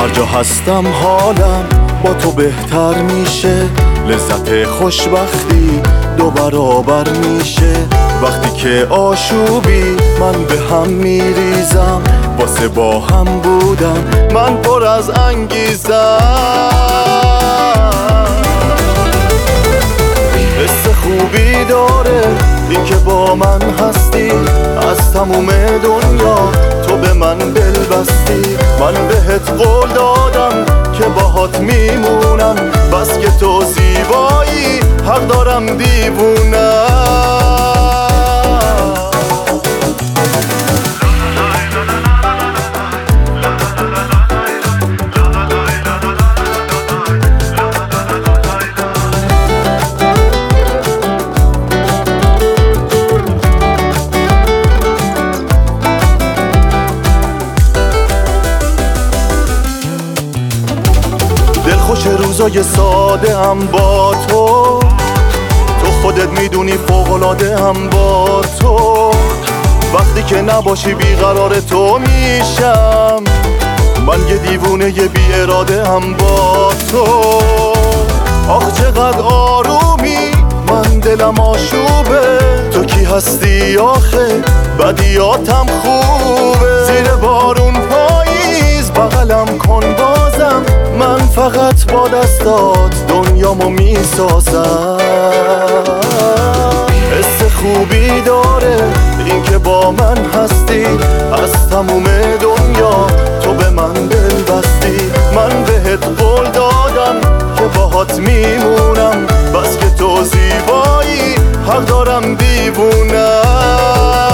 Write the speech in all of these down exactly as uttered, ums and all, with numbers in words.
هر جا هستم حالم با تو بهتر میشه، لذت خوشبختی دو برابر میشه. وقتی که آشوبی من به هم میریزم، واسه با هم بودم من پر از انگیزم. حس خوبی داره این که با من هستی، از تموم دنیا تو به من دل بستی. من بهت قول دادم که باهات میمونم، بس که تو زیبایی حق دارم دیوونم. خوش روزای ساده هم با تو، تو خودت میدونی فوق‌العاده هم با تو. وقتی که نباشی بیقرار تو میشم، من یه دیوونه یه بی اراده هم با تو. آخ چقدر آرومی من دلم آشوبه، تو کی هستی آخه بدیاتم خوبه. زیر بارون پاییز بغلم کن بازم، من فقط با دستات دنیامو میسازم. حس خوبی داره این که با من هستی، از تموم دنیا تو به من دل بستی. من بهت قول دادم که باهات میمونم، بس که تو زیبایی حق دارم دیوونم.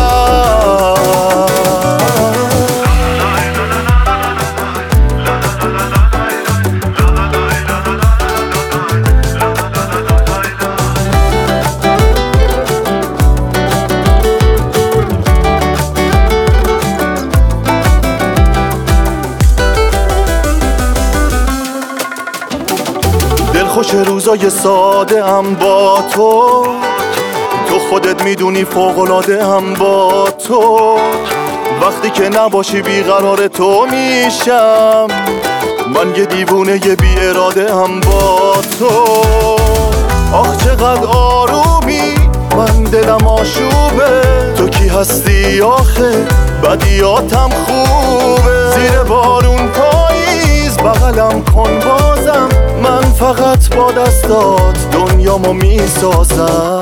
خوش روزای ساده هم با تو، تو خودت میدونی فوق‌العاده هم با تو. وقتی که نباشی بیقرار تو میشم، من یه دیوونه یه بی اراده هم با تو. آخ چقدر آرومی من دلم آشوبه، تو کی هستی آخه بدیاتم خوبه. زیر بارون پاییز بغلم کن بازم، من فقط با دستات دنیامو میسازم.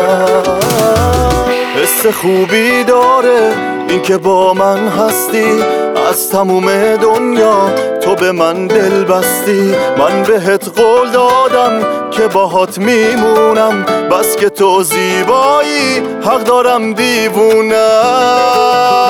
حس خوبی داره این که با من هستی، از تموم دنیا تو به من دل بستی. من بهت قول دادم که باهات میمونم، بس که تو زیبایی حق دارم دیوونم.